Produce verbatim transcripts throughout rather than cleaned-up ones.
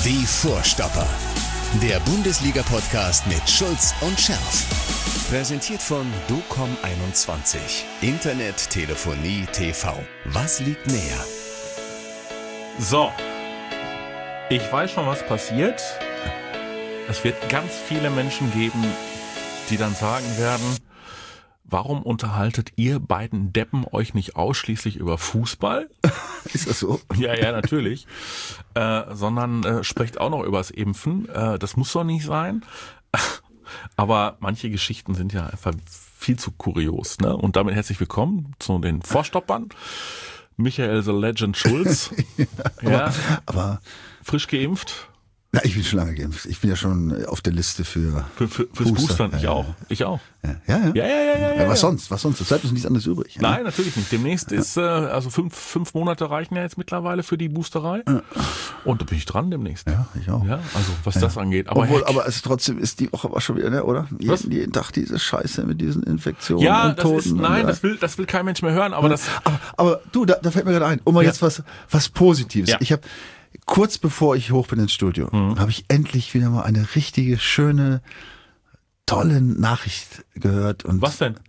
Die Vorstopper. Der Bundesliga-Podcast mit Schulz und Scherf. Präsentiert von docom einundzwanzig. Internet, Telefonie, T V. Was liegt näher? So. Ich weiß schon, was passiert. Es wird ganz viele Menschen geben, die dann sagen werden, warum unterhaltet ihr beiden Deppen euch nicht ausschließlich über Fußball? Ist das so? Ja, ja, natürlich. Äh, sondern äh, sprecht auch noch über das Impfen. Äh, das muss doch nicht sein. Aber manche Geschichten sind ja einfach viel zu kurios. Ne? Und damit herzlich willkommen zu den Vorstoppern. Michael the Legend Schulz. ja, aber, ja, aber frisch geimpft. Na, ich bin schon lange geimpft. Ich bin ja schon auf der Liste für, für, für fürs Booster. Boostern. Ich ja, auch. Ich auch. Ja, ja, ja. Ja, ja, ja, ja, ja, ja was ja. sonst? Was sonst? Es bleibt uns nichts anderes übrig. Ja? Nein, natürlich nicht. Demnächst ist, äh, also fünf, fünf Monate reichen ja jetzt mittlerweile für die Boosterei. Ja. Und da bin ich dran demnächst. Ja, ich auch. Ja, also was ja. das angeht. Aber, Obwohl, Heck, aber es trotzdem ist die Woche war schon wieder, ne, oder? Was? Jeden, jeden Tag diese Scheiße mit diesen Infektionen ja, und das Toten. ist, und, nein, ja. das will, das will kein Mensch mehr hören, aber das, Aber, aber du, da, da fällt mir gerade ein, um mal Ja. jetzt was, was Positives. Ja. Ich habe kurz bevor ich hoch bin ins Studio, Mhm. habe ich endlich wieder mal eine richtige, schöne, tolle Nachricht gehört. Und was denn?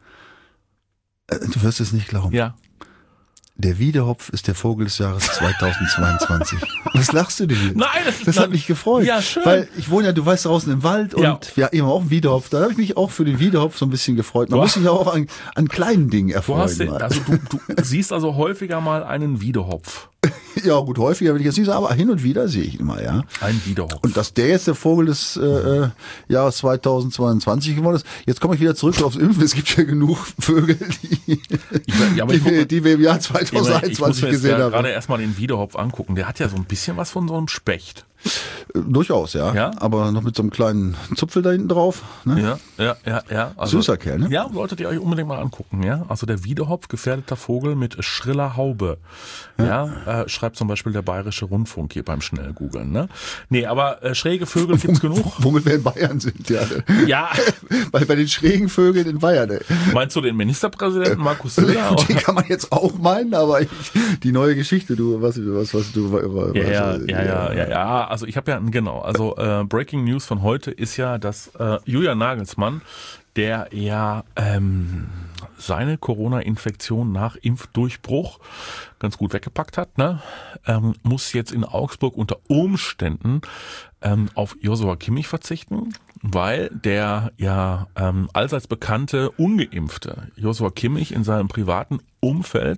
äh, du wirst es nicht glauben. Ja. Der Wiedehopf ist der Vogel des Jahres zweitausendzweiundzwanzig. Was lachst du denn hier? Nein, das ist Das hat mich gefreut. Ja, schön. Weil ich wohne ja, du weißt, draußen im Wald und Ja. wir haben auch einen Wiedehopf. Da habe ich mich auch für den Wiedehopf so ein bisschen gefreut. Man Du muss sich ja auch an, an kleinen Dingen Du erfreuen. hast den, mal. also du, du siehst also häufiger mal einen Wiedehopf. Ja, gut, häufiger will ich jetzt nicht sagen, aber hin und wieder sehe ich ihn mal, ja. Ein Wiedehopf. Und dass der jetzt der Vogel des äh, äh, Jahres zweitausendzweiundzwanzig geworden ist. Jetzt komme ich wieder zurück aufs Impfen. Es gibt ja genug Vögel, die, ja, aber die, ich guck- wir, die wir im Jahr ich muss zweitausendeinundzwanzig mir jetzt gesehen haben. gerade erstmal den Wiedehopf angucken. Der hat ja so ein bisschen was von so einem Specht. Äh, Durchaus, ja. Ja? Aber noch mit so einem kleinen Zupfel da hinten drauf. Ne? Ja, ja, ja, ja. Also, Süßer Kerl, ne? Ja, solltet ihr euch unbedingt mal angucken, ja. Also der Wiedehopf, gefährdeter Vogel mit schriller Haube. Ja, ja äh, schreibt zum Beispiel der Bayerische Rundfunk hier beim Schnellgoogeln, ne? Nee, aber äh, schräge Vögel gibt's genug. Womit wir in Bayern sind, ja. Ja. Bei, bei den schrägen Vögeln in Bayern, ey. Meinst du den Ministerpräsidenten Markus Söder? Den kann man jetzt auch meinen, aber ich, die neue Geschichte, du, was, was, was du, was, Ja, ja, was, ja, ja, ja, ja. Also ich habe ja, genau, also äh, Breaking News von heute ist ja, dass äh, Julian Nagelsmann, der ja ähm, seine Corona-Infektion nach Impfdurchbruch ganz gut weggepackt hat, ne, ähm, muss jetzt in Augsburg unter Umständen ähm, auf Joshua Kimmich verzichten, weil der ja ähm, allseits bekannte ungeimpfte Joshua Kimmich in seinem privaten Umfeld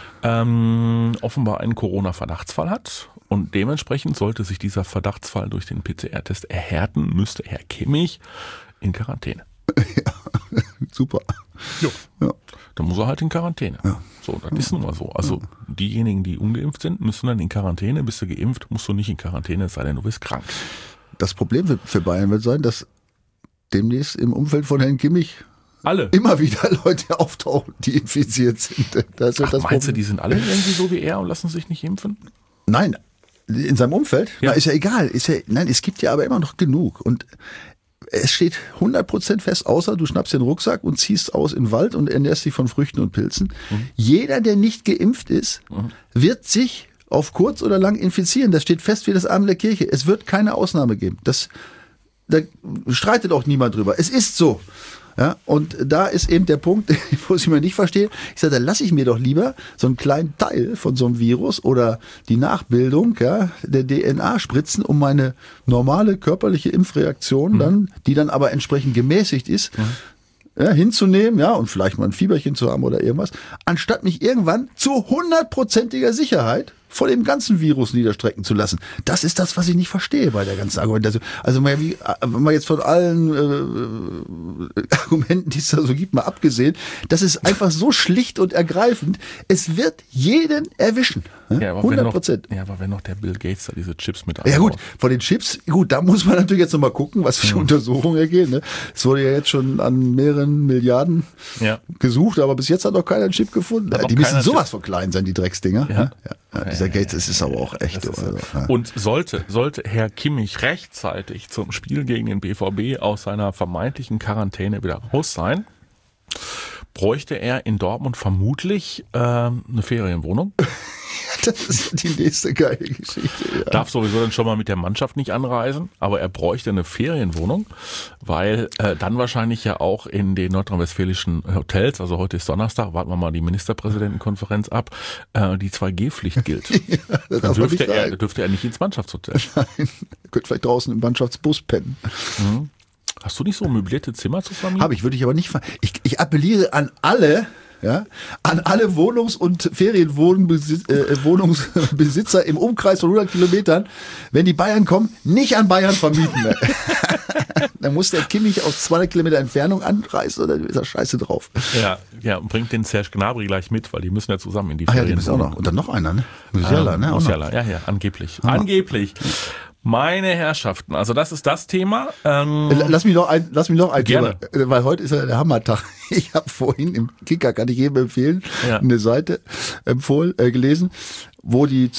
ähm, offenbar einen Corona-Verdachtsfall hat. Und dementsprechend sollte sich dieser Verdachtsfall durch den P C R-Test erhärten, müsste Herr Kimmich in Quarantäne. Ja, super. Jo. Ja. Dann muss er halt in Quarantäne. Ja. So, das ist nun mal so. Also diejenigen, die ungeimpft sind, müssen dann in Quarantäne. Bist du geimpft, musst du nicht in Quarantäne, es sei denn, du bist krank. Das Problem für- für Bayern wird sein, dass demnächst im Umfeld von Herrn Kimmich Alle. immer wieder Leute auftauchen, die infiziert sind. Das wird Ach, das meinst du, Problem. die sind alle irgendwie so wie er und lassen sich nicht impfen? Nein, in seinem Umfeld? Ja. Na, ist ja egal. Ist ja, nein, es gibt ja aber immer noch genug. Und es steht hundert Prozent fest, außer du schnappst den Rucksack und ziehst aus in den Wald und ernährst dich von Früchten und Pilzen. Mhm. Jeder, der nicht geimpft ist, mhm. wird sich auf kurz oder lang infizieren. Das steht fest wie das Amen der Kirche. Es wird keine Ausnahme geben. Das, da streitet auch niemand drüber. Es ist so. Ja, und da ist eben der Punkt, wo ich mir nicht verstehe. Ich sage, da lasse ich mir doch lieber so einen kleinen Teil von so einem Virus oder die Nachbildung, ja, der D N A spritzen, um meine normale körperliche Impfreaktion mhm. dann, die dann aber entsprechend gemäßigt ist, mhm. ja, hinzunehmen, ja, und vielleicht mal ein Fieberchen zu haben oder irgendwas, anstatt mich irgendwann zu hundertprozentiger Sicherheit vor dem ganzen Virus niederstrecken zu lassen. Das ist das, was ich nicht verstehe bei der ganzen Argumentation. Also mal, wie, wenn man jetzt von allen äh, Argumenten, die es da so gibt, mal abgesehen, das ist einfach so schlicht und ergreifend. Es wird jeden erwischen. Ja, aber hundert Prozent. Wenn noch, ja, aber wenn noch der Bill Gates da diese Chips mit Ja gut, einbaut. von den Chips, gut, da muss man natürlich jetzt nochmal gucken, was für Mhm. Untersuchungen ergehen. Ne? Es wurde ja jetzt schon an mehreren Milliarden Ja. gesucht, aber bis jetzt hat noch keiner einen Chip gefunden. Hat noch Die müssen keiner sowas von klein sein, die Drecksdinger. Ja. Ja. Ja, dieser Gates, das ist aber auch echt. Das ist- Also, ja. Und sollte, sollte Herr Kimmich rechtzeitig zum Spiel gegen den B V B aus seiner vermeintlichen Quarantäne wieder raus sein, bräuchte er in Dortmund vermutlich ähm, eine Ferienwohnung. Das ist die nächste geile Geschichte. Ja. Darf sowieso dann schon mal mit der Mannschaft nicht anreisen, aber er bräuchte eine Ferienwohnung, weil äh, dann wahrscheinlich ja auch in den nordrhein-westfälischen Hotels, also heute ist Donnerstag, warten wir mal die Ministerpräsidentenkonferenz ab, äh, die zwei G Pflicht gilt. Ja, dann dürfte er, dürfte er nicht ins Mannschaftshotel. Nein, er könnte vielleicht draußen im Mannschaftsbus pennen. Mhm. Hast du nicht so möblierte Zimmer zu vermieten? Habe ich, würde ich aber nicht. Ver- ich, ich appelliere an alle, ja, an alle Wohnungs- und Ferienwohnungsbesitzer im Umkreis von hundert Kilometern, wenn die Bayern kommen, nicht an Bayern vermieten. Dann muss der Kimmich aus zweihundert Kilometer Entfernung anreisen oder ist er scheiße drauf. Ja, ja, und bringt den Serge Gnabry gleich mit, weil die müssen ja zusammen in die Ach ja, die müssen auch noch. Und dann noch einer, ne? Musiala, ähm, ne? Musiala, ja, ja, angeblich. Ah. Angeblich. Meine Herrschaften, also das ist das Thema. Ähm, lass mich noch ein, lass mich noch ein gerne. Thema, weil heute ist ja der Hammertag. Ich habe vorhin im Kicker, kann ich jedem empfehlen, ja. eine Seite empfohlen, äh, gelesen, wo die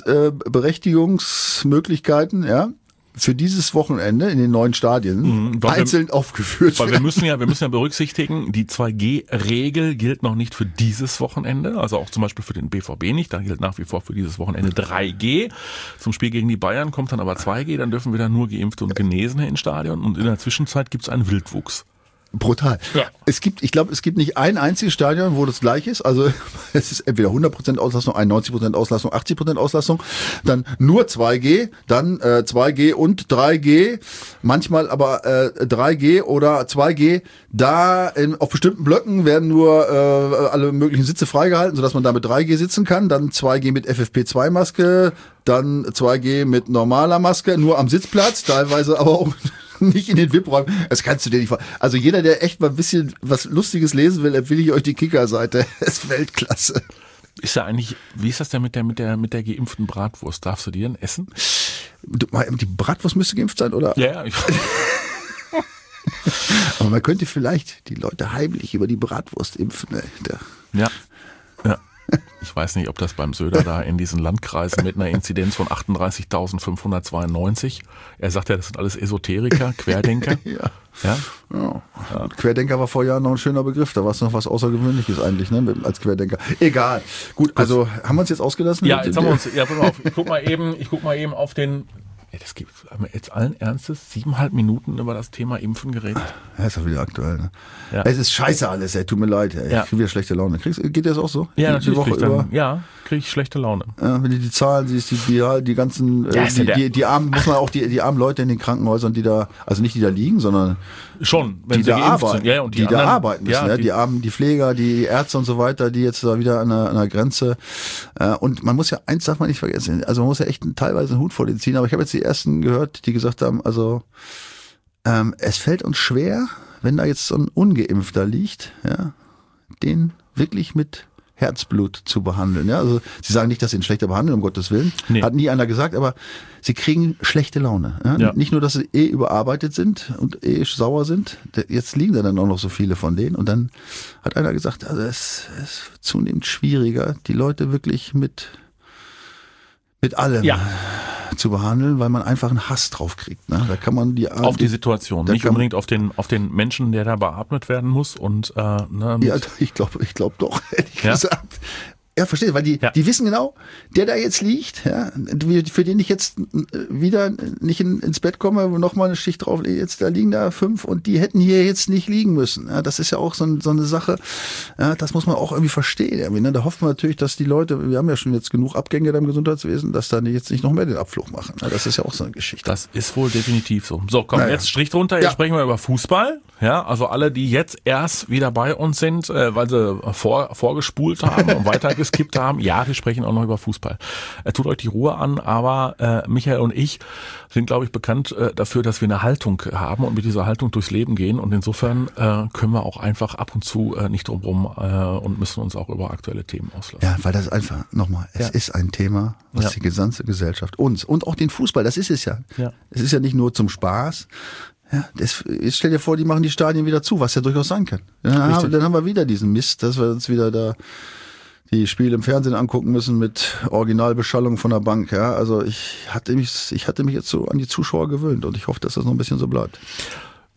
Zugangsberechtigungsmöglichkeiten, äh, ja, für dieses Wochenende in den neuen Stadien mhm, einzeln wir, aufgeführt weil werden. wir müssen ja, wir müssen ja berücksichtigen, die zwei G Regel gilt noch nicht für dieses Wochenende, also auch zum Beispiel für den B V B nicht, da gilt nach wie vor für dieses Wochenende drei G. Zum Spiel gegen die Bayern kommt dann aber zwei G, dann dürfen wieder nur Geimpfte und Genesene ins Stadion und in der Zwischenzeit gibt es einen Wildwuchs. Brutal. Ja. Es gibt, ich glaube, es gibt nicht ein einziges Stadion, wo das gleich ist. Also es ist entweder hundert Prozent Auslastung, einundneunzig Prozent Auslastung, achtzig Prozent Auslastung, dann nur zwei G, dann äh, zwei G und drei G, manchmal aber äh, drei G oder zwei G. Da in, auf bestimmten Blöcken werden nur äh, alle möglichen Sitze freigehalten, sodass man da mit drei G sitzen kann. Dann zwei G mit F F P zwei Maske, dann zwei G mit normaler Maske, nur am Sitzplatz, teilweise aber auch nicht in den V I P-Räumen. Das kannst du dir nicht vorstellen. Also jeder, der echt mal ein bisschen was Lustiges lesen will, empfehle ich euch die Kicker-Seite. Das ist Weltklasse. Ist ja eigentlich, wie ist das denn mit der, mit der, mit der geimpften Bratwurst? Darfst du die denn essen? Die Bratwurst müsste geimpft sein, oder? Ja, ja. Aber man könnte vielleicht die Leute heimlich über die Bratwurst impfen. Ne? Ja. Ja. Ich weiß nicht, ob das beim Söder da in diesen Landkreisen mit einer Inzidenz von achtunddreißigtausendfünfhundertzweiundneunzig, er sagt ja, das sind alles Esoteriker, Querdenker. Ja. Ja? Ja. Ja. Querdenker war vor Jahren noch ein schöner Begriff, da war es noch was Außergewöhnliches eigentlich, ne, als Querdenker. Egal. Gut, also haben wir uns jetzt ausgelassen? Ja, jetzt haben wir uns, ja, pass auf, ich guck mal eben, ich guck mal eben auf den, ey, das gibt jetzt allen Ernstes siebeneinhalb Minuten über das Thema Impfen geredet. Ja, ist doch wieder aktuell. Ne? Ja. Es ist scheiße alles, ey, tut mir leid, ey. Ja. Ich krieg wieder schlechte Laune. Kriegst, geht dir das auch so? Ja, die, natürlich. die Woche dann, über? Ja, kriege ich schlechte Laune. Ja, wenn du die Zahlen siehst, die, die, die ganzen, ja, äh, die, ja die, die armen, muss man auch die, die armen Leute in den Krankenhäusern, die da, also nicht die da liegen, sondern schon, wenn die sie da geimpft arbeiten, sind. Ja, und die, die anderen, da arbeiten müssen, ja, ja, die, die armen, die Pfleger, die Ärzte und so weiter, die jetzt da wieder an der, an der Grenze, äh, und man muss ja, eins darf man nicht vergessen, also man muss ja echt teilweise einen Hut vor den ziehen, aber ich habe jetzt die ersten gehört, die gesagt haben, also ähm, es fällt uns schwer, wenn da jetzt so ein Ungeimpfter liegt, ja, den wirklich mit Herzblut zu behandeln. Ja, also sie sagen nicht, dass sie ihn schlechter behandeln, um Gottes Willen. Nee. Hat nie einer gesagt, aber sie kriegen schlechte Laune. Ja? Ja. Nicht nur, dass sie eh überarbeitet sind und eh sauer sind, jetzt liegen da dann auch noch so viele von denen. Und dann hat einer gesagt, also es ist zunehmend schwieriger, die Leute wirklich mit mit allem ja. zu behandeln, weil man einfach einen Hass drauf kriegt. Ne? Da kann man die auf die Situation, nicht unbedingt auf den auf den Menschen, der da beatmet werden muss und äh, ne, ja, ich glaube, ich glaube doch, ehrlich ja? gesagt. Ja, verstehe, weil die, ja. die wissen genau, der da jetzt liegt, ja, für den ich jetzt wieder nicht in, ins Bett komme, nochmal eine Schicht drauflege, jetzt da liegen da fünf und die hätten hier jetzt nicht liegen müssen. Ja, das ist ja auch so, ein, so eine Sache, ja, das muss man auch irgendwie verstehen. Irgendwie, ne? Da hoffen wir natürlich, dass die Leute, wir haben ja schon jetzt genug Abgänge da im Gesundheitswesen, dass da jetzt nicht noch mehr den Abflug machen. Ja, das ist ja auch so eine Geschichte. Das ist wohl definitiv so. So, komm, naja. Jetzt Strich drunter, jetzt ja. sprechen wir über Fußball. Ja, also alle, die jetzt erst wieder bei uns sind, äh, weil sie vor, vorgespult haben und weitergeskippt haben, ja, wir sprechen auch noch über Fußball. Äh, tut euch die Ruhe an, aber äh, Michael und ich sind, glaube ich, bekannt äh, dafür, dass wir eine Haltung haben und mit dieser Haltung durchs Leben gehen und insofern äh, können wir auch einfach ab und zu äh, nicht drumherum äh, und müssen uns auch über aktuelle Themen auslassen. Ja, weil das einfach, nochmal, es ja. ist ein Thema, was ja. die gesamte Gesellschaft, uns und auch den Fußball, das ist es ja. ja. Es ist ja nicht nur zum Spaß. Ja, das, jetzt stell dir vor, die machen die Stadien wieder zu, was ja durchaus sein kann. Dann haben, dann haben wir wieder diesen Mist, dass wir uns wieder da die Spiele im Fernsehen angucken müssen mit Originalbeschallung von der Bank. Ja, also ich hatte mich, ich hatte mich jetzt so an die Zuschauer gewöhnt und ich hoffe, dass das noch ein bisschen so bleibt.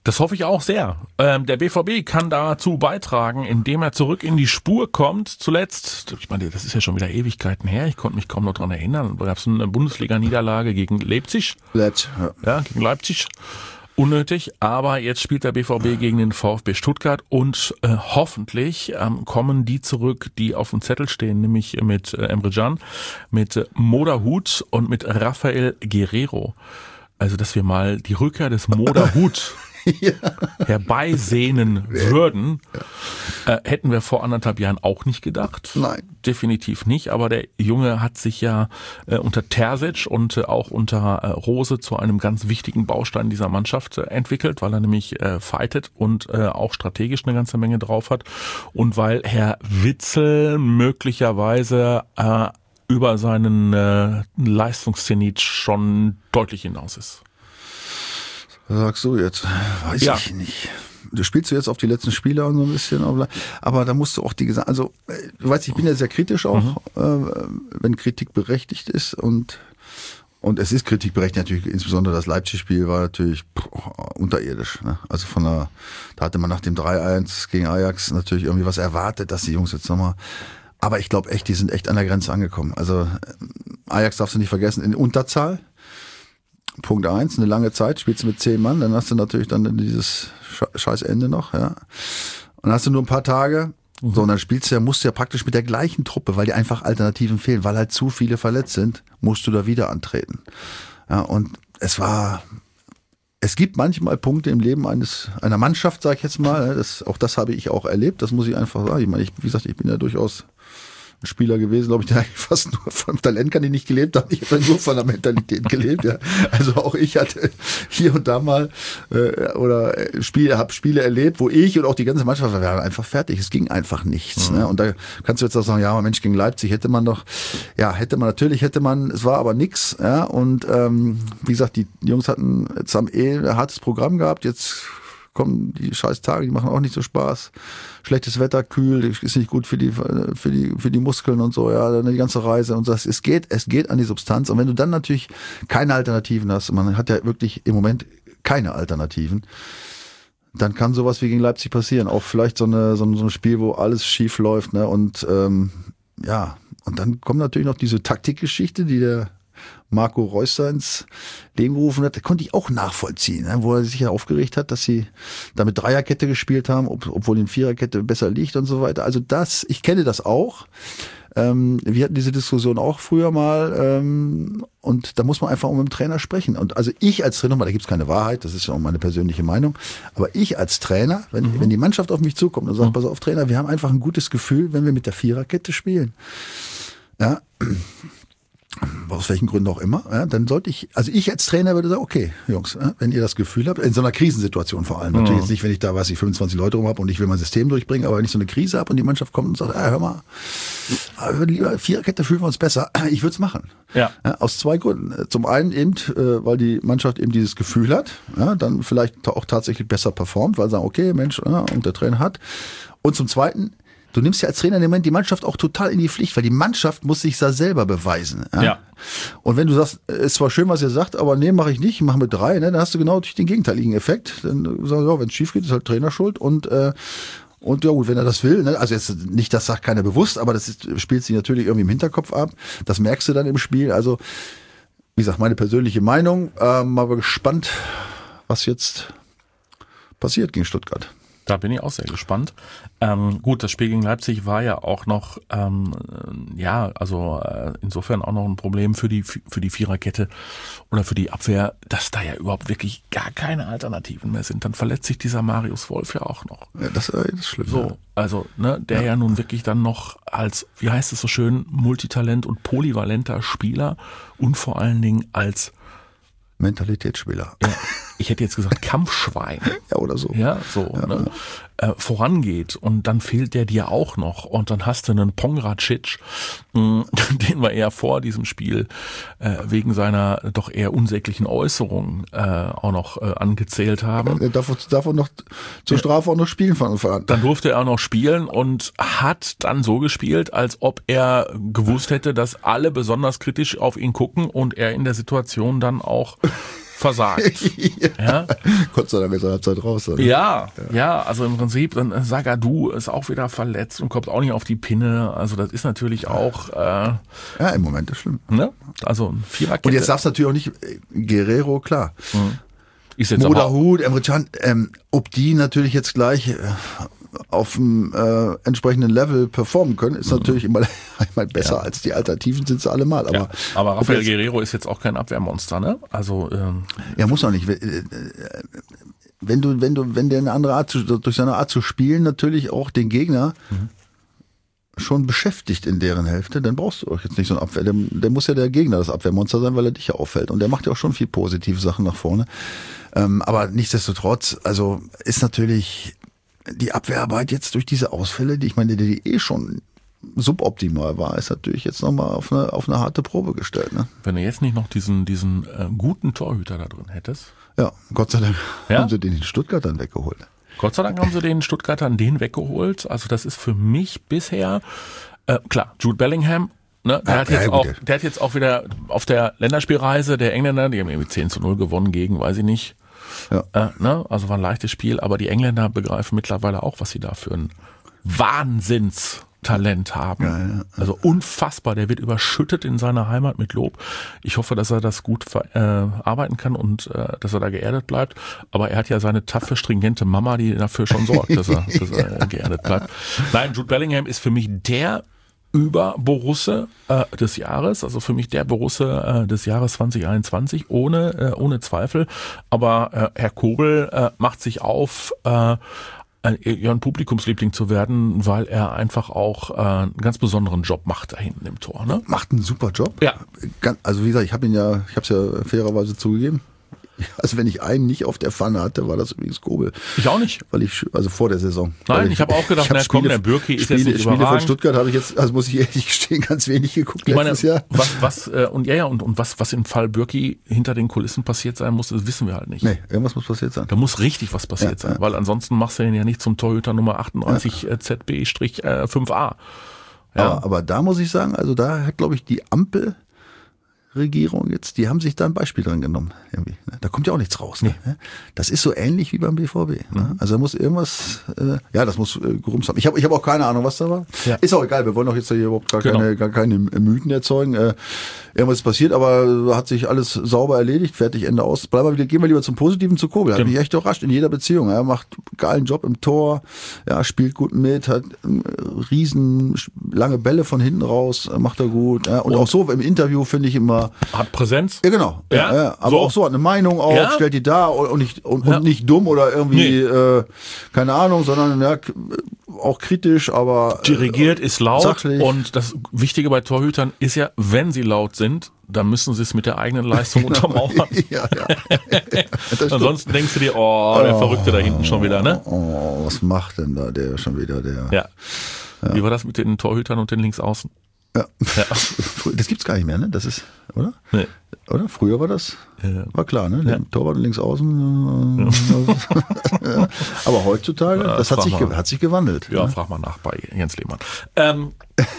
Das hoffe ich auch sehr. Ähm, der B V B kann dazu beitragen, indem er zurück in die Spur kommt. Zuletzt, ich meine, das ist ja schon wieder Ewigkeiten her, ich konnte mich kaum noch dran erinnern, da gab es eine Bundesliga-Niederlage gegen Leipzig. Leipzig, ja. Ja, gegen Leipzig. Unnötig, aber jetzt spielt der B V B gegen den VfB Stuttgart und äh, hoffentlich ähm, kommen die zurück, die auf dem Zettel stehen, nämlich mit äh, Emre Can, mit äh, Moderhut und mit Rafael Guerreiro. Also, dass wir mal die Rückkehr des Moderhut ja. herbeisehnen würden, ja. äh, hätten wir vor anderthalb Jahren auch nicht gedacht. Nein. Definitiv nicht, aber der Junge hat sich ja äh, unter Terzic und äh, auch unter äh, Rose zu einem ganz wichtigen Baustein dieser Mannschaft äh, entwickelt, weil er nämlich äh, fightet und äh, auch strategisch eine ganze Menge drauf hat und weil Herr Witzel möglicherweise äh, über seinen äh, Leistungszenit schon deutlich hinaus ist. Was sagst du jetzt? Weiß ja. ich nicht. Du spielst du jetzt auf die letzten Spiele und so ein bisschen, aber da musst du auch die gesagt, also du weißt, ich bin ja sehr kritisch auch, mhm. äh, wenn Kritik berechtigt ist und und es ist Kritik berechtigt natürlich, insbesondere das Leipzig-Spiel war natürlich pff, unterirdisch. Ne? Also von der, da hatte man nach dem drei eins gegen Ajax natürlich irgendwie was erwartet, dass die Jungs jetzt nochmal, aber ich glaube echt, die sind echt an der Grenze angekommen. Also Ajax darfst du nicht vergessen, in Unterzahl. Punkt eins, eine lange Zeit, spielst du mit zehn Mann, dann hast du natürlich dann dieses scheiß Ende noch, ja. Und dann hast du nur ein paar Tage, mhm. so, und dann spielst du ja, musst du ja praktisch mit der gleichen Truppe, weil dir einfach Alternativen fehlen, weil halt zu viele verletzt sind, musst du da wieder antreten. Ja, und es war, es gibt manchmal Punkte im Leben eines, einer Mannschaft, sag ich jetzt mal, das, auch das habe ich auch erlebt, das muss ich einfach sagen. Ich meine, ich, wie gesagt, ich bin ja durchaus ein Spieler gewesen, glaube ich, der eigentlich fast nur vom Talent kann ich nicht gelebt haben. Ich habe nur von der Mentalität gelebt. Ja. Also auch ich hatte hier und da mal äh, oder Spiele, habe Spiele erlebt, wo ich und auch die ganze Mannschaft war einfach fertig. Es ging einfach nichts. Mhm. Ne? Und da kannst du jetzt auch sagen, ja, Mensch, gegen Leipzig hätte man doch, ja, hätte man natürlich, hätte man, es war aber nix. Ja. Und ähm, wie gesagt, die Jungs hatten jetzt haben eh ein hartes Programm gehabt. Jetzt kommen die scheiß Tage, die machen auch nicht so Spaß. Schlechtes Wetter, kühl, ist nicht gut für die, für die, für die Muskeln und so, ja, dann die ganze Reise und so. Es geht, es geht an die Substanz. Und wenn du dann natürlich keine Alternativen hast, und man hat ja wirklich im Moment keine Alternativen, dann kann sowas wie gegen Leipzig passieren. Auch vielleicht so eine, so ein, so ein Spiel, wo alles schief läuft, ne, und, ähm, ja. Und dann kommt natürlich noch diese Taktikgeschichte, die der Marco Reusser ins Leben gerufen hat, da konnte ich auch nachvollziehen, ne, wo er sich ja aufgeregt hat, dass sie da mit Dreierkette gespielt haben, ob, obwohl die Viererkette besser liegt und so weiter. Also das, ich kenne das auch. Ähm, wir hatten diese Diskussion auch früher mal, ähm, und da muss man einfach auch mit dem Trainer sprechen. Und also ich als Trainer, da gibt's keine Wahrheit, das ist ja auch meine persönliche Meinung, aber ich als Trainer, wenn, mhm. wenn die Mannschaft auf mich zukommt und sagt, mhm. pass auf Trainer, wir haben einfach ein gutes Gefühl, wenn wir mit der Viererkette spielen. Ja, aus welchen Gründen auch immer, ja, dann sollte ich, also ich als Trainer würde sagen, okay, Jungs, ja, wenn ihr das Gefühl habt, in so einer Krisensituation vor allem, natürlich mhm. jetzt nicht, wenn ich da, weiß ich, fünfundzwanzig Leute rum habe und ich will mein System durchbringen, aber wenn ich so eine Krise habe und die Mannschaft kommt und sagt, ah, hör mal, lieber Viererkette, fühlen wir uns besser, ich würde es machen. Ja. Ja, aus zwei Gründen. Zum einen eben, weil die Mannschaft eben dieses Gefühl hat, ja, dann vielleicht auch tatsächlich besser performt, weil sie sagen, okay, Mensch, ja, und der Trainer hat. Und zum Zweiten, du nimmst ja als Trainer im Moment die Mannschaft auch total in die Pflicht, weil die Mannschaft muss sich da selber beweisen. Ja? Ja. Und wenn du sagst, es war schön, was ihr sagt, aber nee, mache ich nicht, ich mache mit drei, ne, dann hast du genau den gegenteiligen Effekt. Dann sagst du, ja, wenn es schief geht, ist halt Trainer schuld und äh, und ja gut, wenn er das will, ne, also jetzt nicht, das sagt keiner bewusst, aber das ist, spielt sich natürlich irgendwie im Hinterkopf ab. Das merkst du dann im Spiel. Also wie gesagt, meine persönliche Meinung. Ähm, mal gespannt, was jetzt passiert gegen Stuttgart. Da bin ich auch sehr gespannt. Ähm, gut, das Spiel gegen Leipzig war ja auch noch, ähm, ja, also äh, insofern auch noch ein Problem für die für die Viererkette oder für die Abwehr, dass da ja überhaupt wirklich gar keine Alternativen mehr sind. Dann verletzt sich dieser Marius Wolf ja auch noch. Ja, das, das ist schlimm. So, also ne, der ja. ja nun wirklich dann noch als, wie heißt es so schön, Multitalent und polyvalenter Spieler und vor allen Dingen als Mentalitätsspieler. Ja, ich hätte jetzt gesagt Kampfschwein. Ja, oder so. Ja, so. Ja, ne? äh, vorangeht und dann fehlt der dir auch noch und dann hast du einen Pongracic, mh, den wir eher vor diesem Spiel äh, wegen seiner doch eher unsäglichen Äußerungen äh, auch noch äh, angezählt haben. Er darf, darf er noch zur Strafe auch noch spielen von Anfang an. Dann durfte er auch noch spielen und hat dann so gespielt, als ob er gewusst hätte, dass alle besonders kritisch auf ihn gucken und er in der Situation dann auch versagt. ja. Ja. Gott sei Dank ist er Halbzeit raus. Oder? Ja, ja, ja, also im Prinzip, dann Zagadou ist auch wieder verletzt und kommt auch nicht auf die Pinne. Also das ist natürlich auch, äh, ja, im Moment ist schlimm. ne? Also ein Viererkette. Und jetzt darfst du natürlich auch nicht, Guerrero, klar. Mhm. Ist jetzt Moderhut, Emre Can, ähm, ob die natürlich jetzt gleich äh, auf dem äh, entsprechenden Level performen können, ist mhm. natürlich immer einmal besser ja. als die Alternativen, sind sie allemal. Aber, ja. aber Rafael jetzt, Guerrero ist jetzt auch kein Abwehrmonster, ne? Also ähm, ja, muss auch nicht. Wenn du, wenn du, wenn der eine andere Art zu, durch seine Art zu spielen natürlich auch den Gegner mhm. schon beschäftigt in deren Hälfte, dann brauchst du auch jetzt nicht so einen Abwehr. Der, der muss ja der Gegner das Abwehrmonster sein, weil er dich ja auffällt. Und der macht ja auch schon viel positive Sachen nach vorne. Ähm, aber nichtsdestotrotz, also ist natürlich die Abwehrarbeit jetzt durch diese Ausfälle, die ich meine, die eh schon suboptimal war, ist natürlich jetzt nochmal auf eine, auf eine harte Probe gestellt. Ne? Wenn du jetzt nicht noch diesen, diesen äh, guten Torhüter da drin hättest. Ja, Gott sei Dank ja? haben sie den in Stuttgartern weggeholt. Gott sei Dank haben sie den Stuttgartern den weggeholt. Also das ist für mich bisher, äh, klar, Jude Bellingham, ne, der, ja, hat jetzt ja, auch, der hat jetzt auch wieder auf der Länderspielreise der Engländer, die haben irgendwie zehn zu null gewonnen gegen, weiß ich nicht. Ja. Äh, ne, also war ein leichtes Spiel, aber die Engländer begreifen mittlerweile auch, was sie da für ein Wahnsinnstalent haben. Ja, ja, ja. Also unfassbar, der wird überschüttet in seiner Heimat mit Lob. Ich hoffe, dass er das gut äh, arbeiten kann und äh, dass er da geerdet bleibt. Aber er hat ja seine taffe, stringente Mama, die dafür schon sorgt, dass er, dass er geerdet bleibt. Nein, Jude Bellingham ist für mich der Über-Borusse äh, des Jahres, also für mich der Borusse äh, des Jahres zwanzig einundzwanzig, ohne äh, ohne Zweifel. Aber äh, Herr Kobel äh, macht sich auf, äh, ein Publikumsliebling zu werden, weil er einfach auch äh, einen ganz besonderen Job macht da hinten im Tor. Ne? Macht einen super Job. Ja. Also wie gesagt, ich habe ihn ja, ich habe es ja fairerweise zugegeben. Also wenn ich einen nicht auf der Pfanne hatte, war das übrigens Kobel. Ich auch nicht. Weil ich, also vor der Saison. Nein, ich, ich habe auch gedacht, hab na komm, Spiele, der Bürki ist Spiele, jetzt nicht Spiele überragend. von Stuttgart habe ich jetzt, also muss ich ehrlich gestehen, ganz wenig geguckt ich meine, letztes Jahr. Was, was, äh, und ja, ja, und, und was, was im Fall Bürki hinter den Kulissen passiert sein muss, das wissen wir halt nicht. Nee, irgendwas muss passiert sein. Da muss richtig was passiert ja, sein, ja. weil ansonsten machst du den ja nicht zum Torhüter Nummer achtunddreißig ja. Z B fünf A. Ja. Aber, aber da muss ich sagen, also da hat, glaube ich, die Ampel Regierung jetzt, die haben sich da ein Beispiel dran genommen. Irgendwie. Da kommt ja auch nichts raus. Ne? Nee. Das ist so ähnlich wie beim B V B. Ne? Mhm. Also da muss irgendwas, äh, ja, das muss äh, gerumst haben. Ich habe ich hab auch keine Ahnung, was da war. Ja. Ist auch egal, wir wollen doch jetzt hier überhaupt gar, genau. keine, gar keine Mythen erzeugen. Äh, irgendwas ist passiert, aber hat sich alles sauber erledigt, fertig, Ende aus. Bleiben wir wieder, gehen wir lieber zum Positiven, zu Kobel. Hat genau. mich echt überrascht in jeder Beziehung. Er macht einen geilen Job im Tor, ja, spielt gut mit, hat äh, riesen lange Bälle von hinten raus, macht er gut. Ja. Und, und auch so im Interview finde ich immer, hat Präsenz. Ja, genau. Ja, ja, ja. Aber so. auch so, hat eine Meinung auch, ja. stellt die da und nicht, und, ja. und nicht dumm oder irgendwie, nee. äh, keine Ahnung, sondern ja, auch kritisch, aber äh, dirigiert, ist laut. Sachlich. Und das Wichtige bei Torhütern ist ja, wenn sie laut sind, dann müssen sie es mit der eigenen Leistung untermauern. ja, ja. Ansonsten denkst du dir, oh, der oh, Verrückte da hinten schon wieder, ne? Oh, was macht denn da der schon wieder, der? Ja. ja. Wie war das mit den Torhütern und den Linksaußen? Ja. ja. Das gibt's gar nicht mehr, ne? Das ist, oder? Nee. Oder? Früher war das, ja. war klar, ne? Ja. Torwart links außen. Äh, ja. Aber heutzutage, ja, das hat sich, hat sich gewandelt. Ja, ne? frag mal nach bei Jens Lehmann. Ähm,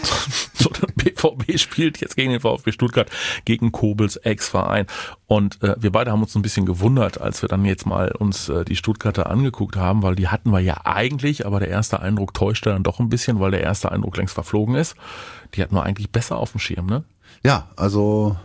so, der B V B spielt jetzt gegen den VfB Stuttgart, gegen Kobels Ex-Verein. Und äh, wir beide haben uns ein bisschen gewundert, als wir dann jetzt mal uns äh, die Stuttgarter angeguckt haben, weil die hatten wir ja eigentlich, aber der erste Eindruck täuschte dann doch ein bisschen, weil der erste Eindruck längst verflogen ist. Die hatten wir eigentlich besser auf dem Schirm, ne? Ja, also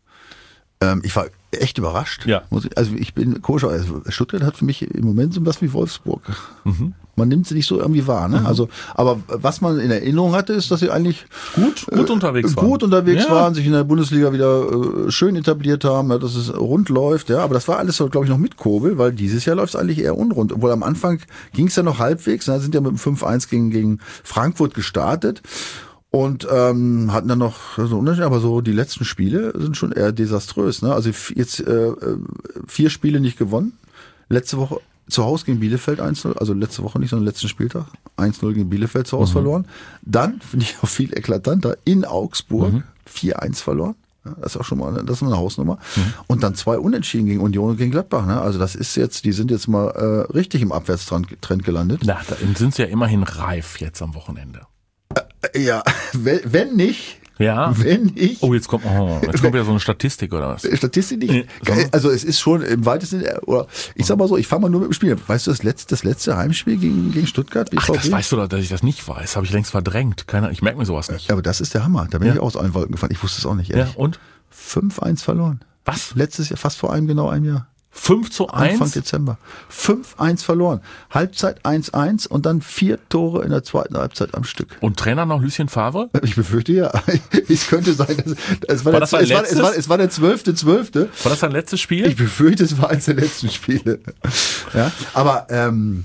ähm, ich war echt überrascht. Ja. Muss ich, also ich bin komisch, also Stuttgart hat für mich im Moment so was wie Wolfsburg. Mhm. Man nimmt sie nicht so irgendwie wahr, ne? Mhm. Also, aber was man in Erinnerung hatte, ist, dass sie eigentlich gut, gut unterwegs äh, waren. Gut unterwegs ja. waren, sich in der Bundesliga wieder äh, schön etabliert haben, ja, dass es rund läuft, ja. Aber das war alles so, glaube ich, noch mit Kobel, weil dieses Jahr läuft es eigentlich eher unrund. Obwohl am Anfang ging es ja noch halbwegs, ne? Sind ja mit dem fünf eins gegen, gegen Frankfurt gestartet. Und ähm, hatten dann noch so Unterschied, aber so die letzten Spiele sind schon eher desaströs. Ne? Also jetzt äh, vier Spiele nicht gewonnen. Letzte Woche zu Hause gegen Bielefeld eins null, also letzte Woche nicht, sondern letzten Spieltag eins null gegen Bielefeld zu Hause mhm. verloren. Dann, finde ich auch viel eklatanter, in Augsburg mhm. vier eins verloren. Ja, das ist auch schon mal eine, das ist eine Hausnummer. Mhm. Und dann zwei Unentschieden gegen Union und gegen Gladbach. Ne? Also das ist jetzt, die sind jetzt mal äh, richtig im Abwärtstrend gelandet. Na, da sind sie ja immerhin reif jetzt am Wochenende. Ja, wenn nicht, Ja. Wenn ich... Oh, jetzt kommt, oh, jetzt kommt wieder so eine Statistik oder was? Statistik nicht. Nee, sondern- Also es ist schon im weitesten Sinne, oder ich sag mal so, ich fange mal nur mit dem Spiel. Weißt du, das letzte, das letzte Heimspiel gegen, gegen Stuttgart? Ach, das weißt du doch, dass ich das nicht weiß. Habe ich längst verdrängt. Keine, ich merke mir sowas nicht. Ja, aber das ist der Hammer. Da bin Ja. ich aus allen Wolken gefallen. Ich wusste es auch nicht. Ja, Ehrlich. und? fünf eins verloren. Was? Letztes Jahr, fast vor einem, genau einem Jahr. fünf zu Anfang eins? Dezember. fünf eins verloren. Halbzeit eins eins und dann vier Tore in der zweiten Halbzeit am Stück. Und Trainer noch Lucien Favre? Ich befürchte ja. Es könnte sein, dass es war, War der, das sein es, war, es, letztes? war, es war der zwölfte zwölfte War das sein letztes Spiel? Ich befürchte, es war eines der letzten Spiele. Ja, aber ähm,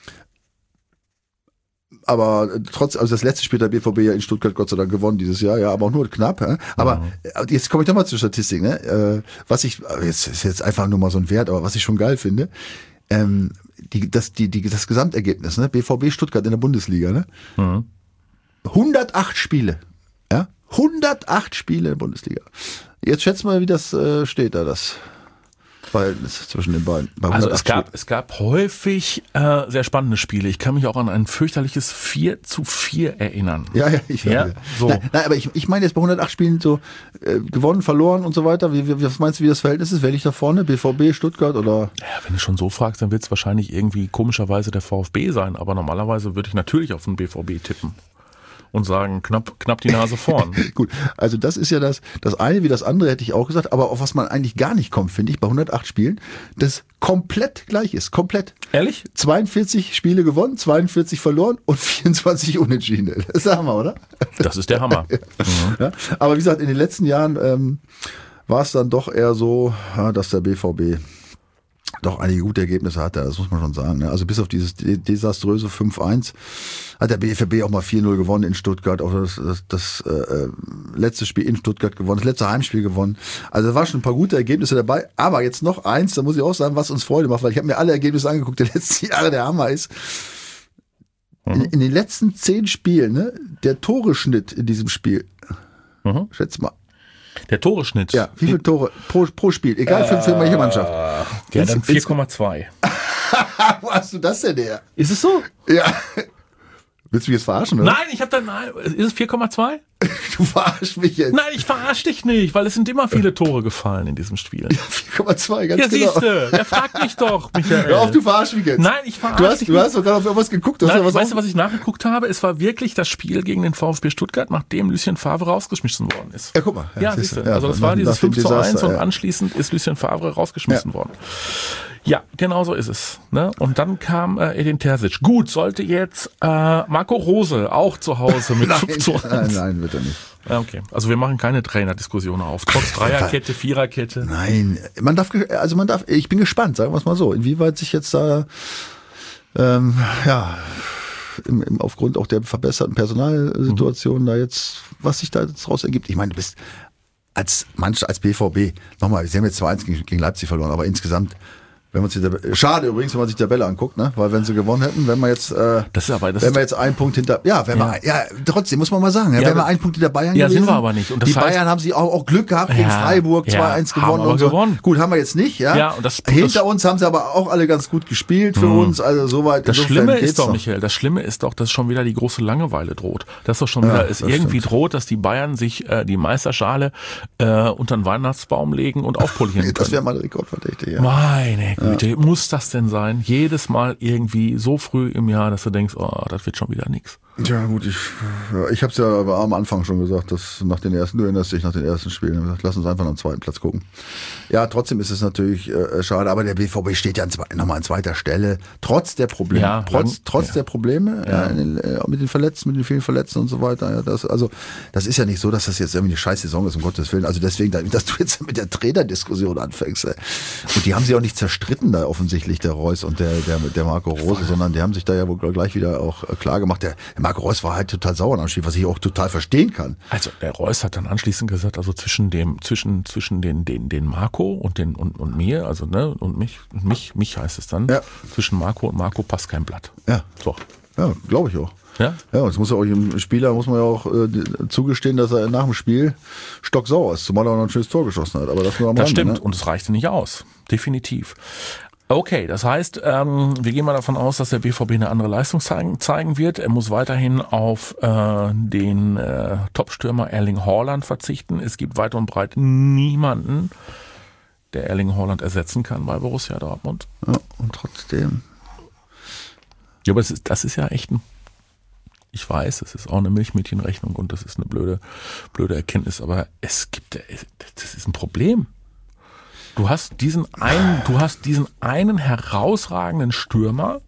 aber trotz, also das letzte Spiel der B V B ja in Stuttgart Gott sei Dank gewonnen dieses Jahr, ja, aber auch nur knapp. Ja? Aber mhm. jetzt komme ich nochmal zur Statistik, ne? Äh, was ich, jetzt ist jetzt einfach nur mal so ein Wert, aber was ich schon geil finde, ähm, die, das, die, die, das Gesamtergebnis, ne? B V B Stuttgart in der Bundesliga, ne? Mhm. hundertacht Spiele, ja? hundertacht Spiele in der Bundesliga. Jetzt schätzt mal, wie das äh, steht da, das Verhältnis zwischen den beiden. Bei Also es gab, Spielen. es gab häufig äh, sehr spannende Spiele. Ich kann mich auch an ein fürchterliches vier zu vier erinnern. Ja, ja, ich Ja, ja. so. Nein, nein, aber ich, ich meine jetzt bei hundertacht Spielen so äh, gewonnen, verloren und so weiter. Wie, wie, was meinst du, wie das Verhältnis ist? Wer liegt da vorne? B V B, Stuttgart oder? Ja, wenn du schon so fragst, dann wird es wahrscheinlich irgendwie komischerweise der VfB sein. Aber normalerweise würde ich natürlich auf den B V B tippen und sagen, knapp, knapp die Nase vorn. Gut, also das ist ja das, das eine wie das andere hätte ich auch gesagt, aber auf was man eigentlich gar nicht kommt, finde ich, bei hundertacht Spielen, das komplett gleich ist, komplett. Ehrlich? zweiundvierzig Spiele gewonnen, zweiundvierzig verloren und vierundzwanzig Unentschieden. Das ist der Hammer, oder? Das ist der Hammer. Mhm. Ja, aber wie gesagt, in den letzten Jahren ähm, war es dann doch eher so, ja, dass der B V B doch einige gute Ergebnisse hatte, das muss man schon sagen. Ne? Also bis auf dieses desaströse fünf eins hat der B V B auch mal vier null gewonnen in Stuttgart, auch das, das, das äh, letzte Spiel in Stuttgart gewonnen, das letzte Heimspiel gewonnen. Also da waren schon ein paar gute Ergebnisse dabei, aber jetzt noch eins, da muss ich auch sagen, was uns Freude macht, weil ich habe mir alle Ergebnisse angeguckt, der letzten Jahre der Hammer ist. In, in den letzten zehn Spielen, ne, der Toreschnitt in diesem Spiel, Mhm. schätz mal, Der Toreschnitt. ja, wie viele Tore pro, pro Spiel, egal für, für welche Mannschaft. Ja, dann vier Komma zwei. Wo hast du das denn her? Ist es so? Ja. Willst du mich jetzt verarschen, oder? Nein, ich habe dann, nein, ist es vier Komma zwei? Du verarschst mich jetzt. Nein, ich verarsche dich nicht, weil es sind immer viele Tore gefallen in diesem Spiel. vier Komma zwei, ganz Ja, genau. siehste, der fragt mich doch, Michael. Hör auf, du verarschst mich jetzt. Nein, ich verarsche Du hast, dich du nicht. hast doch gerade auf irgendwas geguckt. Du hast Nein, ja was weißt du, auf- was ich nachgeguckt habe? Es war wirklich das Spiel gegen den VfB Stuttgart, nachdem Lucien Favre rausgeschmissen worden ist. Ja, guck mal. Ja, siehst siehste. du. Ja, Also das nach- war dieses nach dem fünf zu eins Desaster, und ja. anschließend ist Lucien Favre rausgeschmissen Ja. worden. Ja, genau so ist es. Ne? Und dann kam äh, Edin Terzic. Gut, sollte jetzt äh, Marco Rose auch zu Hause mit fünf zu Nein, eins. nein, wird er nicht. Ja, okay. Also wir machen keine Trainerdiskussion auf. Trotz Dreierkette, Viererkette. Nein, man darf, ge- also man darf, ich bin gespannt, sagen wir es mal so, inwieweit sich jetzt da, ähm, ja, im, im, aufgrund auch der verbesserten Personalsituation Mhm. da jetzt, was sich da jetzt draus ergibt. Ich meine, du bist als Mannschaft, als B V B, nochmal, sie haben jetzt zwei eins gegen, gegen Leipzig verloren, aber insgesamt, wenn man sich die Tabelle, schade übrigens, wenn man sich die Tabelle anguckt, ne? Weil wenn sie gewonnen hätten, wenn man jetzt, äh, Das ist aber, das wenn ist wir jetzt einen Punkt hinter, ja, wenn Ja. wir, ja, trotzdem muss man mal sagen, ja, Ja, wenn wir aber- einen Punkt hinter Bayern Ja, gewesen, sind wir aber nicht. Und das die heißt- Bayern haben sie auch, auch Glück gehabt gegen Ja, Freiburg, ja, zwei eins haben gewonnen aber und so. gewonnen. Gut, haben wir jetzt nicht, ja. Ja, und das- Hinter das- uns haben sie aber auch alle ganz gut gespielt für uns, also soweit. Das insofern Schlimme geht's ist doch, noch. Michael, das Schlimme ist doch, dass schon wieder die große Langeweile droht. Dass doch schon wieder es das irgendwie stimmt. droht, dass die Bayern sich äh, die Meisterschale äh, unter den Weihnachtsbaum legen und aufpolieren Das wäre können. mal ein Rekordverdächtig, ja. Meine Güte, muss das denn sein? Jedes Mal irgendwie so früh im Jahr, dass du denkst, oh, das wird schon wieder nix. Ja gut, ich, ja, ich habe es ja aber am Anfang schon gesagt, dass nach den ersten, du erinnerst dich nach den ersten Spielen, ich hab gesagt, lass uns einfach am zweiten Platz gucken. Ja, trotzdem ist es natürlich äh, schade, aber der B V B steht ja an zwei, nochmal an zweiter Stelle, trotz der Probleme, Ja, trotz, lang- trotz ja. der Probleme Ja. ja, in den, äh, mit den Verletzten, mit den vielen Verletzten und so weiter. Ja, das, also das ist ja nicht so, dass das jetzt irgendwie eine scheiß Saison ist, um Gottes Willen. Also deswegen, dass du jetzt mit der Trainerdiskussion anfängst. Ey. Und die haben sich auch nicht zerstritten da offensichtlich, der Reus und der, der, der Marco Rose, sondern die haben sich da ja wohl gleich wieder auch äh, klar gemacht. Der, der Marco Reus war halt total sauer am Spiel, was ich auch total verstehen kann. Also der Reus hat dann anschließend gesagt, also zwischen dem, zwischen, zwischen den, den, den Marco und den und, und mir, also ne, und mich, mich, mich heißt es dann, Ja. zwischen Marco und Marco passt kein Blatt. Ja. So. Ja, glaube ich auch. Ja? Ja, und es muss ja auch im Spieler muss man ja auch äh, zugestehen, dass er nach dem Spiel stocksauer ist, zumal er auch noch ein schönes Tor geschossen hat. Aber das nur am Das Rande, stimmt. ne? Und es reichte nicht aus. Definitiv. Okay, das heißt, ähm, wir gehen mal davon aus, dass der B V B eine andere Leistung zeigen, zeigen wird. Er muss weiterhin auf äh, den äh, Top-Stürmer Erling Haaland verzichten. Es gibt weit und breit niemanden, der Erling Haaland ersetzen kann bei Borussia Dortmund. Ja, und trotzdem. Ja, aber das ist, das ist ja echt ein, ich weiß, es ist auch eine Milchmädchenrechnung und das ist eine blöde, blöde Erkenntnis, aber es gibt, das ist ein Problem. Du hast diesen einen, du hast diesen einen herausragenden Stürmer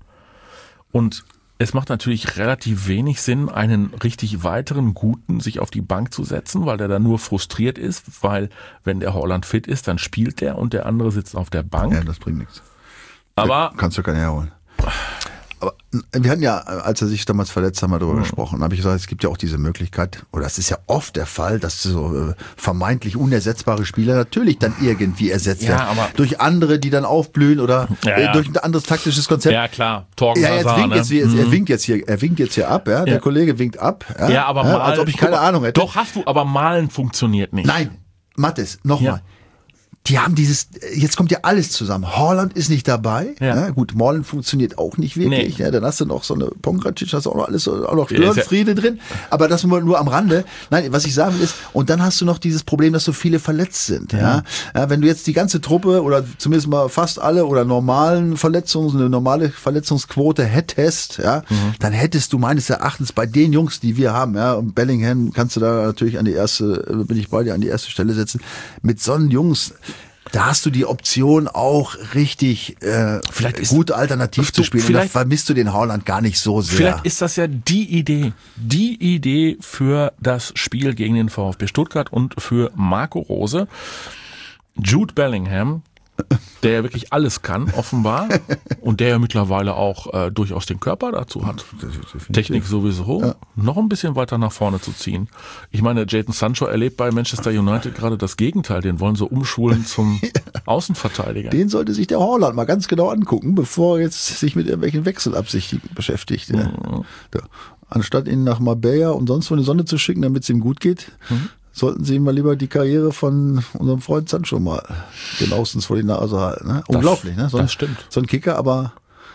und es macht natürlich relativ wenig Sinn, einen richtig weiteren Guten sich auf die Bank zu setzen, weil der da nur frustriert ist, weil wenn der Haaland fit ist, dann spielt der und der andere sitzt auf der Bank. Ja, das bringt nichts. Aber kannst du keinen herholen. Aber wir hatten ja, als er sich damals verletzt haben, wir darüber mhm. gesprochen, habe ich gesagt, es gibt ja auch diese Möglichkeit, oder es ist ja oft der Fall, dass so äh, vermeintlich unersetzbare Spieler natürlich dann irgendwie ersetzt ja, werden. Aber durch andere, die dann aufblühen oder ja, äh, ja. durch ein anderes taktisches Konzept. Ja, klar. Torgen ja, jetzt Hazard, winkt ne? jetzt, jetzt, mhm. er winkt jetzt hier, er winkt jetzt hier ab, ja. Der ja. Kollege winkt ab. Ja, ja aber ja, malen, als ob ich keine mal, Ahnung hätte. Doch, hast du, aber malen funktioniert nicht. Nein, Mathis, nochmal. Ja. Die haben dieses, jetzt kommt ja alles zusammen. Haaland ist nicht dabei. Ja. Ja, gut, Malen funktioniert auch nicht wirklich. Nee. Ja, dann hast du noch so eine Pongracic, hast du auch noch alles, auch noch Störenfriede ja drin. Aber das nur, nur am Rande. Nein, was ich sagen will ist, und dann hast du noch dieses Problem, dass so viele verletzt sind. Ja. Ja. Ja, wenn du jetzt die ganze Truppe oder zumindest mal fast alle oder normalen Verletzungen, eine normale Verletzungsquote hättest, ja, mhm. dann hättest du meines Erachtens bei den Jungs, die wir haben, ja, und Bellingham kannst du da natürlich an die erste, bin ich bei dir, an die erste Stelle setzen. Mit so einen Jungs, da hast du die Option auch richtig äh, vielleicht ist, gut alternativ zu spielen. Vielleicht, und da vermisst du den Haaland gar nicht so sehr. Vielleicht ist das ja die Idee, die Idee für das Spiel gegen den VfB Stuttgart und für Marco Rose. Jude Bellingham, der ja wirklich alles kann, offenbar, und der ja mittlerweile auch äh, durchaus den Körper dazu hat, Technik sowieso, ja. noch ein bisschen weiter nach vorne zu ziehen. Ich meine, Jadon Sancho erlebt bei Manchester United gerade das Gegenteil, den wollen sie umschulen zum ja. Außenverteidiger. Den sollte sich der Haaland mal ganz genau angucken, bevor er jetzt sich mit irgendwelchen Wechselabsichten beschäftigt. Mhm. Ja. Anstatt ihn nach Marbella und sonst wo in die Sonne zu schicken, damit es ihm gut geht, mhm. sollten Sie ihm mal lieber die Karriere von unserem Freund Sancho mal genauestens vor die Nase halten. Ne? Unglaublich, das, ne? So ein, das stimmt. So ein Kicker, aber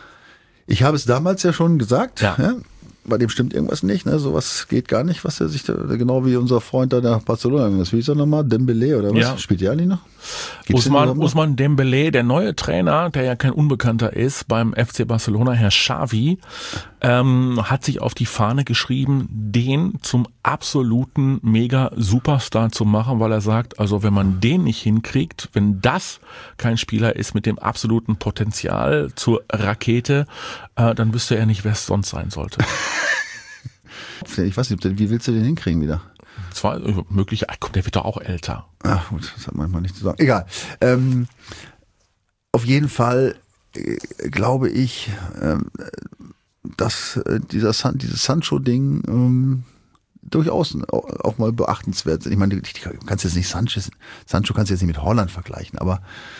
ich habe es damals ja schon gesagt, ja. Ja? Bei dem stimmt irgendwas nicht, ne? Sowas geht gar nicht, was er sich da, genau wie unser Freund da nach Barcelona gegangen ist. Wie hieß er nochmal? Dembélé oder was? Ja. Spielt der eigentlich noch? Usman, Usman Dembélé, der neue Trainer, der ja kein Unbekannter ist beim F C Barcelona, Herr Xavi, ähm, hat sich auf die Fahne geschrieben, den zum absoluten Mega-Superstar zu machen, weil er sagt, also wenn man den nicht hinkriegt, wenn das kein Spieler ist mit dem absoluten Potenzial zur Rakete, äh, dann wüsste er nicht, wer es sonst sein sollte. Ich weiß nicht, wie willst du den hinkriegen wieder? Zwar möglich, ach komm, der wird doch auch älter. Ach gut, das hat manchmal nicht zu sagen. Egal. Ähm, auf jeden Fall äh, glaube ich, äh, dass äh, dieser San, dieses Sancho-Ding ähm, durchaus auch, auch mal beachtenswert ist. Ich meine, du kannst jetzt nicht Sanchez, Sancho kannst du jetzt nicht mit Haaland vergleichen, aber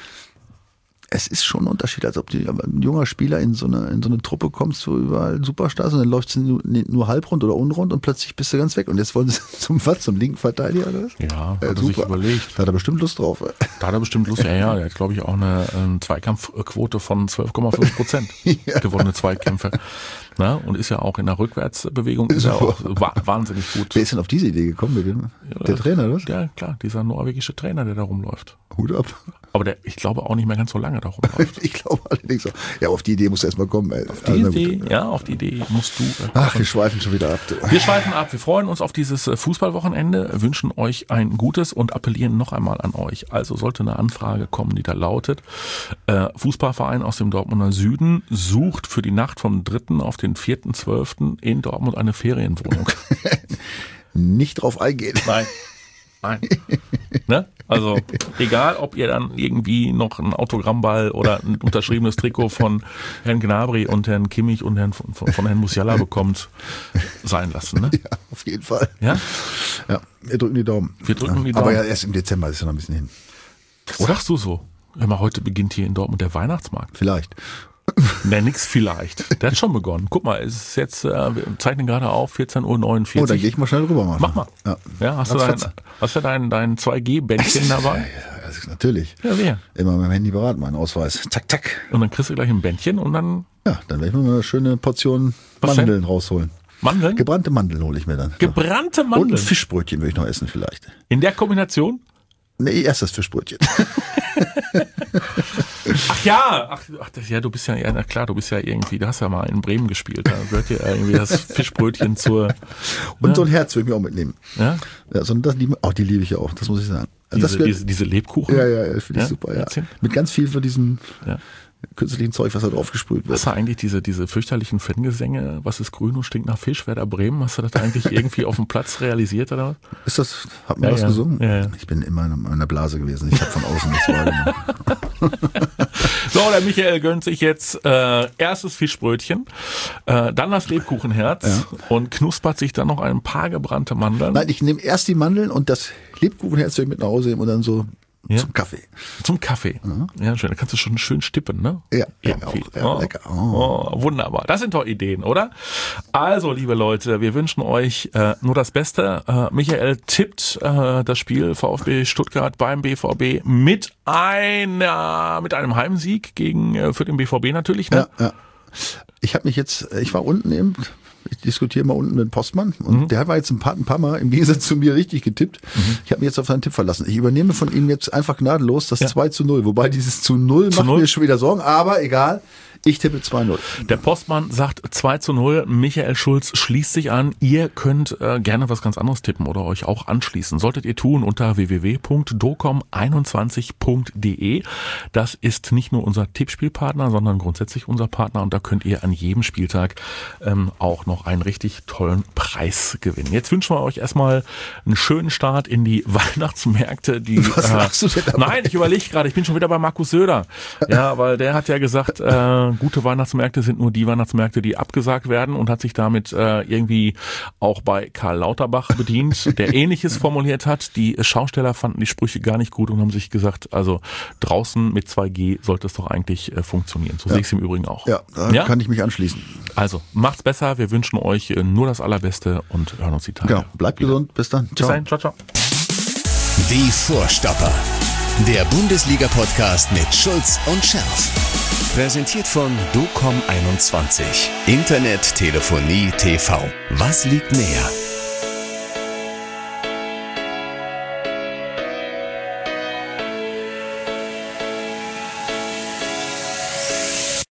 es ist schon ein Unterschied, als ob du, ein junger Spieler in so eine, in so eine Truppe kommst, wo überall Superstars und dann läuft es nur, nur halbrund oder unrund und plötzlich bist du ganz weg. Und jetzt wollen sie zum was, zum linken Verteidiger oder was? Ja, hat äh, er sich überlegt. Da hat er bestimmt Lust drauf. Da hat er bestimmt Lust, ja, ja. Der hat, glaube ich, auch eine ähm, Zweikampfquote von zwölf Komma fünf Prozent ja. gewonnene Zweikämpfe. Na, und ist ja auch in der Rückwärtsbewegung ist ja auch wahnsinnig gut. Wer ist denn auf diese Idee gekommen mit dem? Ja, der Trainer, oder? Ja, klar, dieser norwegische Trainer, der da rumläuft. Hut ab. Aber der, ich glaube auch nicht mehr ganz so lange da rumläuft. Ich glaube allerdings auch. Ja, auf die Idee musst du erstmal kommen. Ey. Auf die also, Idee, gut. ja, auf die Idee musst du. Äh, Ach, wir schweifen schon wieder ab. Du. Wir schweifen ab. Wir freuen uns auf dieses Fußballwochenende, wünschen euch ein gutes und appellieren noch einmal an euch. Also sollte eine Anfrage kommen, die da lautet, äh, Fußballverein aus dem Dortmunder Süden sucht für die Nacht vom dritten auf den vierten zwölften in Dortmund eine Ferienwohnung. Nicht drauf eingehen. Nein. Nein. Ne? Also egal, ob ihr dann irgendwie noch einen Autogrammball oder ein unterschriebenes Trikot von Herrn Gnabry und Herrn Kimmich und Herrn von, von Herrn Musiala bekommt, sein lassen. Ne? Ja, auf jeden Fall. Ja? Ja, wir drücken die Daumen. Wir drücken ja. die Daumen. Aber ja, erst im Dezember ist ja noch ein bisschen hin. Das sagst du so? Hör mal, heute beginnt hier in Dortmund der Weihnachtsmarkt. Vielleicht. Ne, nix vielleicht. Der hat schon begonnen. Guck mal, es ist jetzt, äh, wir zeichnen gerade auf, vierzehn Uhr neunundvierzig. Oh, dann gehe ich mal schnell rüber. Machen. Mach mal. Ja, ja hast, du dein, hast du dein, dein zwei G-Bändchen dabei? das ist natürlich. Ja, wer? Immer mit dem Handy beraten, mein Ausweis. Zack, zack. Und dann kriegst du gleich ein Bändchen und dann... Ja, dann werde ich mir mal eine schöne Portion Was Mandeln denn? rausholen. Mandeln? Gebrannte Mandeln hole ich mir dann. Gebrannte Und Mandeln? ein Fischbrötchen will ich noch essen vielleicht. In der Kombination? Nee, erst das Fischbrötchen. Ach ja, ach, ach das, ja, du bist ja, ja, na klar, du bist ja irgendwie, du hast ja mal in Bremen gespielt, da gehört ja irgendwie das Fischbrötchen zur... Und ne? so ein Herz will ich mir auch mitnehmen. Ja? Ja, so, das liebe, auch die liebe ich ja auch, das muss ich sagen. Diese, das gehört, diese, diese Lebkuchen? ja, ja, ja, finde ich Ja? super, ja. Erzähl. Mit ganz viel von diesem Ja. künstlichen Zeug, was da drauf gesprüht wird. Hast du eigentlich diese, diese fürchterlichen Fangesänge, was ist grün und stinkt nach Fisch, Werder Bremen, hast du das eigentlich irgendwie auf dem Platz realisiert oder was? Ist das, hat man Ja, das ja. gesungen? Ja, ja. Ich bin immer in meiner Blase gewesen, ich habe von außen nichts wahrgenommen. So, der Michael gönnt sich jetzt äh, erstes Fischbrötchen, äh, dann das Lebkuchenherz Ja. und knuspert sich dann noch ein paar gebrannte Mandeln. Nein, ich nehme erst die Mandeln und das Lebkuchenherz will ich mit nach Hause nehmen und dann so Ja. zum Kaffee. Zum Kaffee. Ja, schön. Da kannst du schon schön stippen, ne? Ja, Irgendwie. ja, auch, ja, oh, lecker. Oh. Oh. Wunderbar. Das sind doch Ideen, oder? Also, liebe Leute, wir wünschen euch äh, nur das Beste. Äh, Michael tippt äh, das Spiel VfB Stuttgart beim B V B mit einer mit einem Heimsieg gegen äh, für den B V B natürlich, ne? Ja, ja. Ich habe mich jetzt, ich war unten eben, ich diskutiere mal unten mit Postmann und Mhm. der war jetzt ein paar, ein paar Mal im Gegensatz zu mir richtig getippt. Mhm. Ich habe mich jetzt auf seinen Tipp verlassen. Ich übernehme von ihm jetzt einfach gnadenlos das Ja. zwei zu null, wobei dieses zu null Zu macht null? mir schon wieder Sorgen, aber egal. Ich tippe zwei null. Der Postmann sagt zwei zu null. Michael Schulz schließt sich an. Ihr könnt äh, gerne was ganz anderes tippen oder euch auch anschließen. Solltet ihr tun unter w w w punkt docom einundzwanzig punkt d e. Das ist nicht nur unser Tippspielpartner, sondern grundsätzlich unser Partner. Und da könnt ihr an jedem Spieltag ähm, auch noch einen richtig tollen Preis gewinnen. Jetzt wünschen wir euch erstmal einen schönen Start in die Weihnachtsmärkte. Die, Was machst du denn dabei? Nein, ich überlege gerade. Ich bin schon wieder bei Markus Söder. Ja, weil der hat ja gesagt, äh, gute Weihnachtsmärkte sind nur die Weihnachtsmärkte, die abgesagt werden und hat sich damit äh, irgendwie auch bei Karl Lauterbach bedient, der Ähnliches formuliert hat. Die Schausteller fanden die Sprüche gar nicht gut und haben sich gesagt, also draußen mit zwei G sollte es doch eigentlich äh, funktionieren. So Ja. sehe ich es im Übrigen auch. Ja, da Ja? kann ich mich anschließen. Also macht's besser. Wir wünschen euch äh, nur das Allerbeste und hören uns die Tage. Genau. Bleibt gesund. Bis dann. Bis dahin. Ciao, ciao. Die Vorstopper. Der Bundesliga-Podcast mit Schulz und Scherf. Präsentiert von docom einundzwanzig. Internet, Telefonie, T V. Was liegt näher?